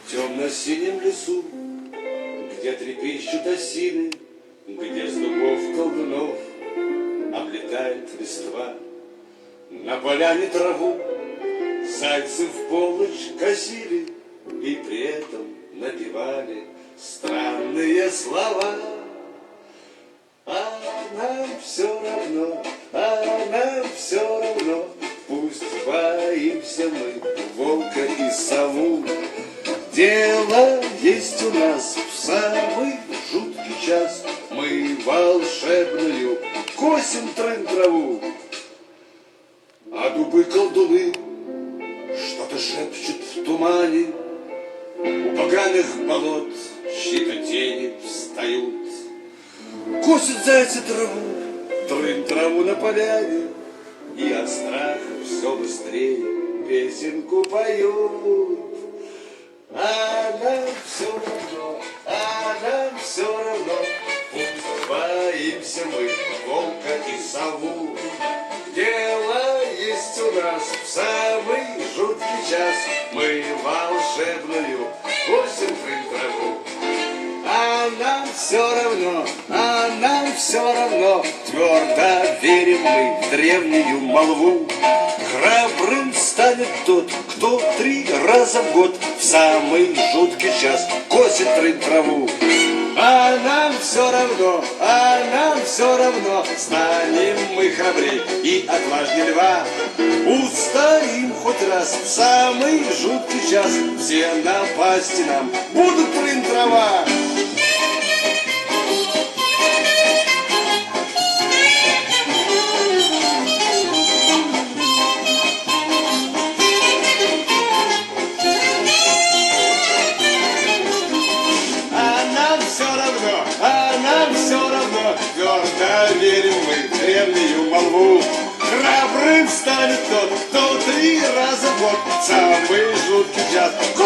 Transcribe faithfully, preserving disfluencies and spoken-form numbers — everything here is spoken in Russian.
В темно-синем лесу, где трепещут осины, где с дубов колдунов облетает листва, на поляне траву зайцы в полночь косили и при этом напевали странные слова. А нам все равно, а нам все равно, пусть боимся мы волка и сову. Дело есть у нас в самый жуткий час, мы волшебную косим трын-траву. А дубы-колдуны что-то шепчут в тумане, у поганых болот чьи-то тени встают. Косят зайцы траву, трын-траву на поляне, и от страха все быстрее песенку поют. А нам все равно, а нам все равно, пусть боимся мы волка и сову. Дело есть у нас в самый жуткий час, мы волшебную косим трын-траву. А нам все равно, а нам все равно, твердо верим мы в древнюю молву. Храбрым станет тот, кто три раза в год в самый жуткий час косит трын-траву. А нам все равно, а нам все равно, станем мы храбрей и отважней льва. Устоим хоть раз в самый жуткий час, все напасти нам будут трын-трава. Твердо верим мы в древнюю молву. Храбрым станет тот, кто три раза в год в самый жуткий час